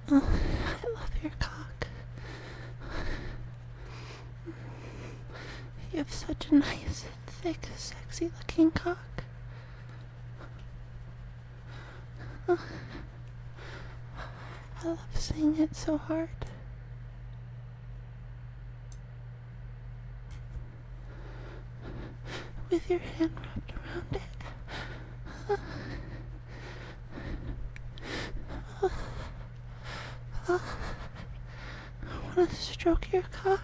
I love your cock. You have such a nice, thick, sexy looking cock. I love seeing it so hard. With your hand wrapped around it. I want to stroke your cock.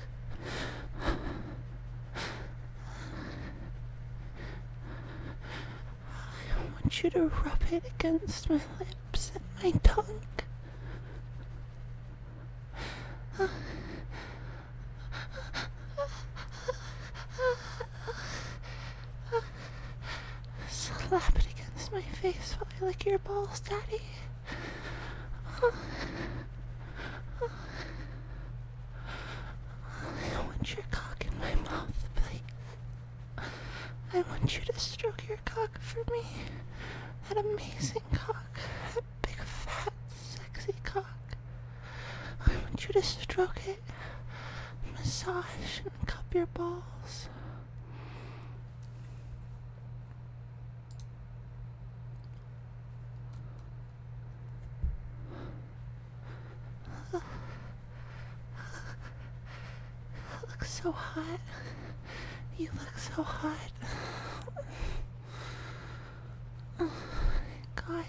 I want you to rub it against my lips and my tongue. Slap it against my face while I lick your balls, Daddy. I want your cock in my mouth, please. I want you to stroke your cock for me. That amazing cock. That big, fat, sexy cock. I want you to stroke it, massage, and cup your balls. Look so hot. You look so hot. Oh, God.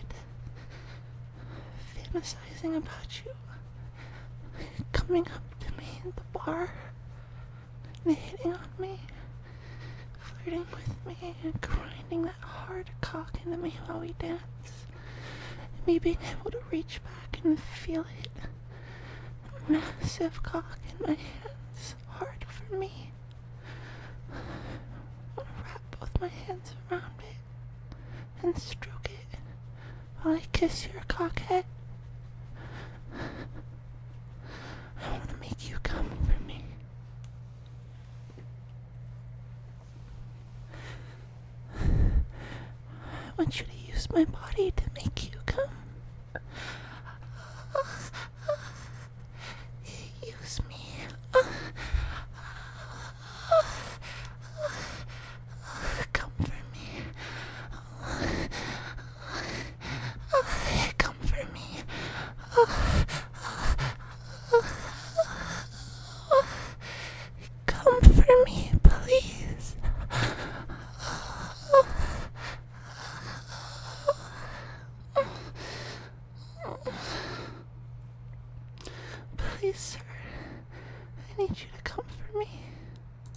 Fantasizing about you. Coming up to me at the bar. And hitting on me. Flirting with me and grinding that hard cock into me while we dance. And me being able to reach back and feel it. Massive cock in my hands. Hard for me. I want to wrap both my hands around it and stroke it while I kiss your cock head. I want to make you come for me. I want you to use my body to make you come. Use me. Come for me. Come for me. Come for me, please. Please, sir. I need you to come for me.